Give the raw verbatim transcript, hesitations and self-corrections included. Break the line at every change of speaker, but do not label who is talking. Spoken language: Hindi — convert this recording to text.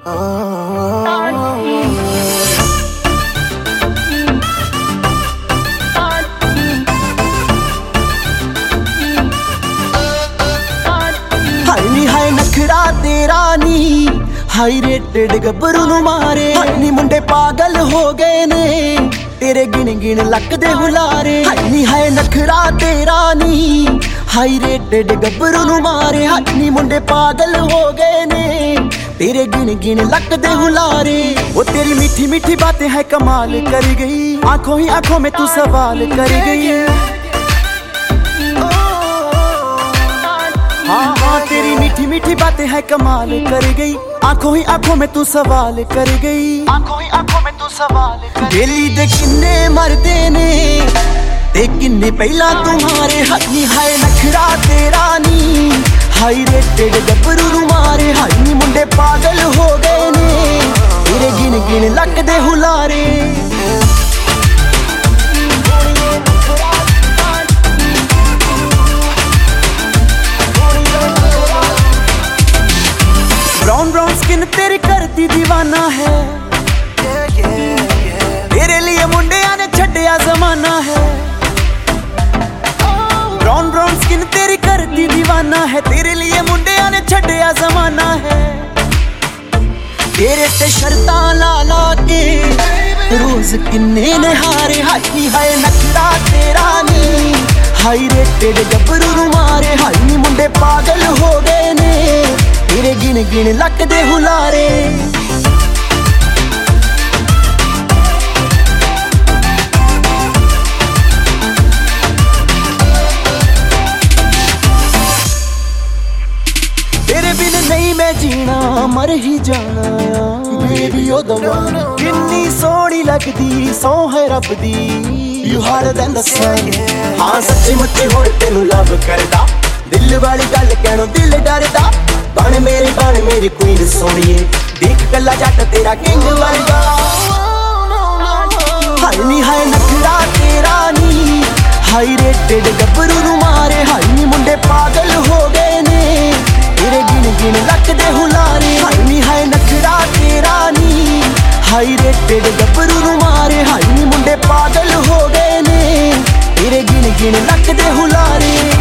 हाई हाय नखरा तेरा नी हाई रेटेड गब्बरू नू मारे नी मुंडे पागल हो गए ने तेरे गिन गिन लक दे हुलारे। नी हाय नखरा तेरा नी हाई रेटेड गब्बरू नू मारे नी मुंडे पागल हो गए ने तेरे गिन गिन लक दे हुलारे। वो तेरी मीठी मीठी बातें है कमाल कर गई, आंखों ही आंखों में तू सवाल कर गई। हाँ हाँ तेरी मीठी मीठी बातें है कमाल कर गई, आंखों ही आंखों में तू सवाल कर गई। आंखों ही आंखों में तू सवाल कर बेली दे किन्ने मरदे ने ते किन्ने पहला तुम्हारे हथनी। हाय नखरा तेरा नी हाई रेटेड गब्बरू नू मारे नी मुंडे पागल हो गए ने तेरे गिन गिन लक दे हुलारे। ब्राउन ब्राउन स्किन तेरी करती दीवाना है, तेरे लिए मुंडिया ने छड्डिया जमाना है। ब्राउन ब्राउन स्किन तेरी करती दीवाना है, तेरे लिए मुंडिया ने छड्डिया जमाना है। तेरे ते शर्तां ला ला के रोज किन्ने ने हारे हाई हाय नखरा तेरा नी हाई रेटेड गब्बरू नू मारे नी मुंडे पागल हो गए ने तेरे गिन गिन लक दे हुलारे। तेरे बिन नहीं मैं जीना मर ही जाना बेबी ओ द वन। किन्नी सोहनी लगदी सौ है रब दी you harder than the sun. हाँ सच्ची मुच्ची हुण तेनू लव करदा, दिल वाली गल कहणों दिल डरदा। बन मेरी बन मेरी क्वीन सोनिए देख कला जट तेरा किंग वर्गा। हाय नी हाय नखरा तेरा नी हाई रेटेड गब्बरू नू मारे नी मुंडे पागल हो गए ने तेरे गिन गिन लक दे हुलारे। हाय नी हाय नखरा तेरा नी हाई रेटेड गब्बरू नू मारे नी मुंडे पागल हो गए ने तेरे गिन गिन लक दे हुलारे।